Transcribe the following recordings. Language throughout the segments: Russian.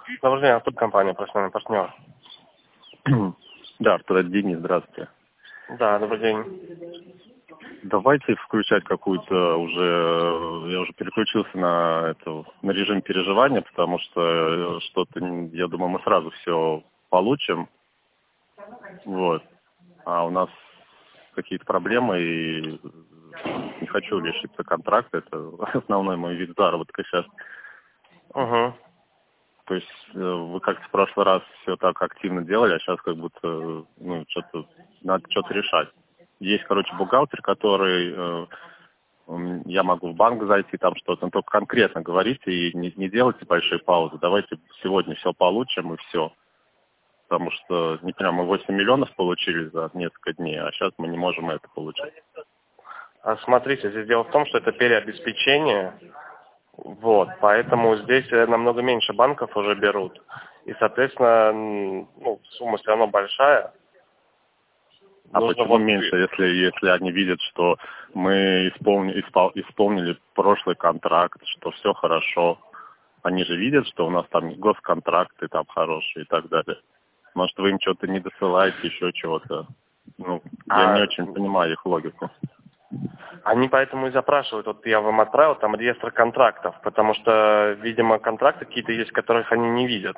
Добрый день, тут компания «Профессиональный партнер». Да, это Денис, здравствуйте. Да, добрый день. Давайте включать какую-то уже, я уже переключился на режим переживания, потому что что-то, я думаю, мы сразу все получим, вот, а у нас какие-то проблемы, и не хочу лишиться контракта, это основной мой вид заработка сейчас. Угу. То есть вы как-то в прошлый раз все так активно делали, а сейчас как будто, надо что-то решать. Есть, бухгалтер, который, я могу в банк зайти, там что-то, но только конкретно говорите и не делайте большие паузы. Давайте сегодня все получим и все. Потому что, не понимаю, мы 8 миллионов получили за несколько дней, а сейчас мы не можем это получить. Смотрите, здесь дело в том, что это переобеспечение, вот, поэтому здесь намного меньше банков уже берут. И, соответственно, сумма все равно большая. А почему меньше, если они видят, что мы исполнили прошлый контракт, что все хорошо? Они же видят, что у нас там госконтракты там хорошие и так далее. Может, вы им что-то не досылаете, еще чего-то? Я не очень понимаю их логику. Они поэтому и запрашивают, вот я вам отправил там реестр контрактов, потому что, видимо, контракты какие-то есть, которых они не видят.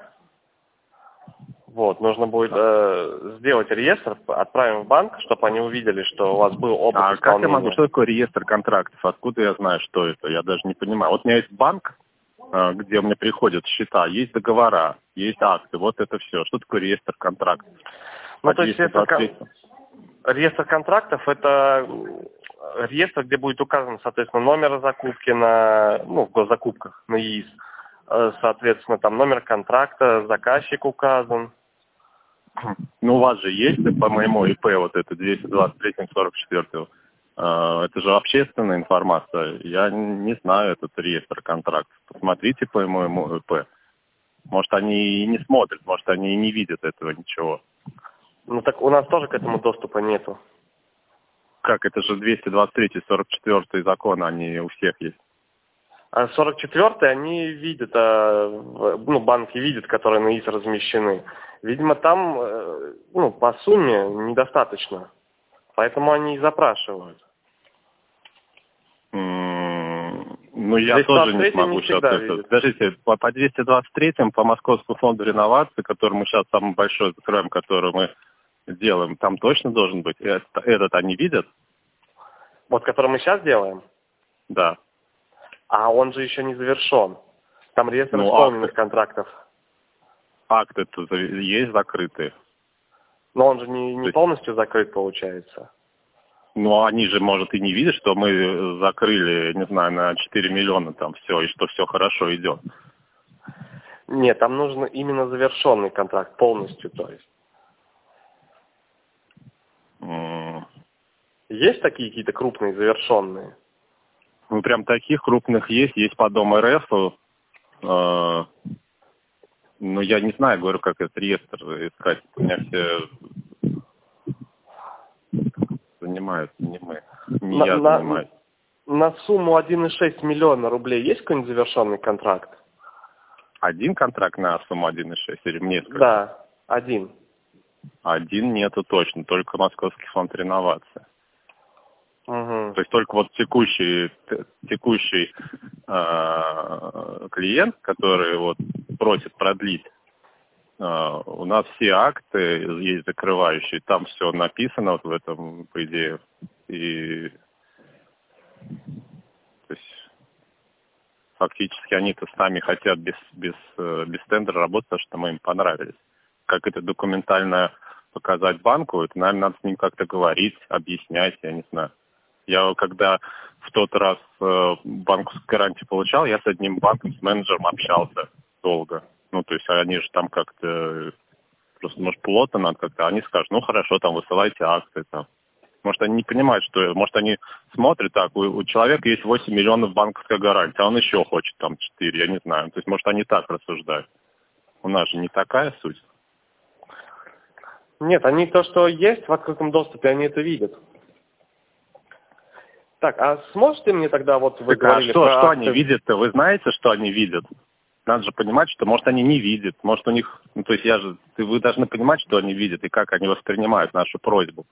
Вот, нужно будет сделать реестр, отправим в банк, чтобы они увидели, что у вас был опыт исполнения. Как я могу? Что такое реестр контрактов? Откуда я знаю, что это? Я даже не понимаю. Вот у меня есть банк, где у меня приходят счета, есть договора, есть акты, вот это все. Что такое реестр контрактов? То есть реестр контрактов — это реестр, где будет указан, соответственно, номер закупки в госзакупках, на ЕИС. Соответственно, там номер контракта, заказчик указан. У вас же есть по моему ИП вот это 223-44. Это же общественная информация. Я не знаю этот реестр контрактов. Посмотрите по моему ИП. Может, они и не смотрят, может, они и не видят этого ничего. Так у нас тоже к этому доступа нету. Как? Это же 223-44 закон, они у всех есть. А 44-й они видят, банки видят, которые на ИИС размещены. Видимо, там, по сумме недостаточно. Поэтому они и запрашивают. Я тоже не смогу сейчас это. Скажите, по 223-м, по Московскому фонду реновации, который мы сейчас самый большой закроем, который мы делаем, там точно должен быть? Этот они видят? Вот, который мы сейчас делаем? Да. А он же еще не завершен. Там реестр исполненных контрактов. Акты-то есть закрытые. Но он же не полностью закрыт, получается. Они же, может, и не видят, что мы закрыли, не знаю, на 4 миллиона там все, и что все хорошо идет. Нет, там нужен именно завершенный контракт, полностью, то есть. Есть такие какие-то крупные, завершенные? Прям таких крупных есть по Дому РФ. Я не знаю, говорю, как этот реестр искать. У меня все занимаются, не мы. Я занимаюсь. На сумму 1,6 миллиона рублей есть какой-нибудь завершенный контракт? Один контракт на сумму 1,6 или несколько? Да, один. Один нету точно, только Московский фонд реновации. Угу. То есть только вот текущий клиент, который просит продлить, у нас все акты есть закрывающие, там все написано в этом, по идее, и то есть фактически они-то сами хотят без тендера работать, потому что мы им понравились. Как это документально показать банку, это, наверное, надо с ним как-то говорить, объяснять, я не знаю. Я когда в тот раз банковскую гарантию получал, я с одним банком, с менеджером общался долго. То есть они же там как-то, просто, может, плотно надо как-то, они скажут, хорошо, там, высылайте акты, там. Может, они не понимают, может, они смотрят так, у человека есть 8 миллионов банковской гарантии, а он еще хочет там 4, я не знаю. То есть, может, они так рассуждают. У нас же не такая суть. Нет, они то, что есть в открытом доступе, они это видят. Так, а сможете мне тогда, вы говорили... Что они видят-то? Вы знаете, что они видят? надо же понимать, что, может, они не видят, может, у них... Ну, то есть вы должны понимать, что они видят и как они воспринимают нашу просьбу.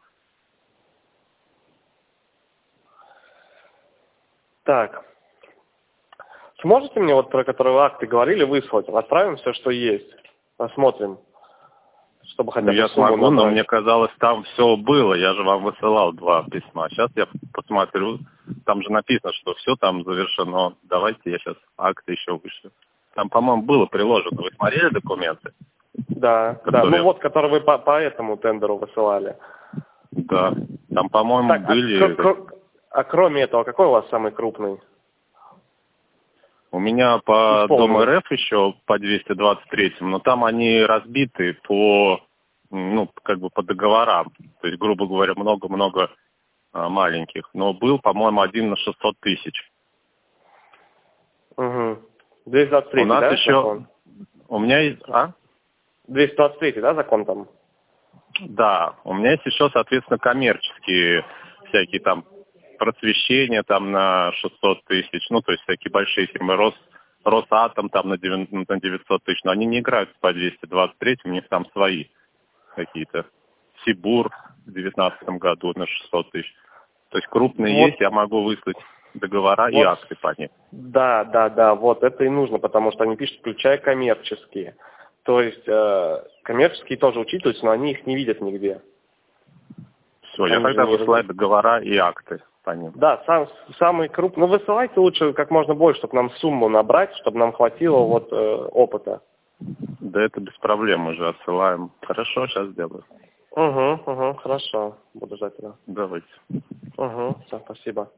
Так. Сможете мне, вот про которые акты говорили, выслать? Отправим все, что есть. Посмотрим. Чтобы хотя бы Я сумму смогу, но набрать. мне казалось, там все было. Я же вам высылал 2 письма. Сейчас я посмотрю. Там же написано, что все там завершено. Давайте я сейчас акты еще вышлю. Там, по-моему, было приложено. Вы смотрели документы? Да, которые... да. Ну вот, которые вы по этому тендеру высылали. Да. Там, по-моему, Так, были... а кроме этого, какой у вас самый крупный? У меня по Дому Исполненный. РФ еще по 223, но там они разбиты по, ну, как бы по договорам. То есть, грубо говоря, много-много маленьких. Но был, по-моему, один на 600 тысяч. Угу. 223, У нас да, еще... закон? У меня есть... 223, да, закон там? Да. У меня есть еще, соответственно, коммерческие всякие там просвещения там на 600 тысяч. Ну, то есть всякие большие фирмы. Росатом там на 900 тысяч. Но они не играют по 223, у них там свои какие-то. Сибур в 2019 году на 600 тысяч. То есть крупные Вот. есть, я могу выслать договора и Вот. акты по ним. Да, вот это и нужно, потому что они пишут, включая коммерческие. То есть коммерческие тоже учитываются, но они их не видят нигде. Все, я тогда высылаю договора и акты по ним. Да, самый крупный. Ну, высылайте лучше как можно больше, чтобы нам сумму набрать, чтобы нам хватило вот опыта. Да это без проблем, уже отсылаем. Хорошо, сейчас сделаю. Угу, хорошо. Буду ждать тебя. Давайте. Угу, все, спасибо.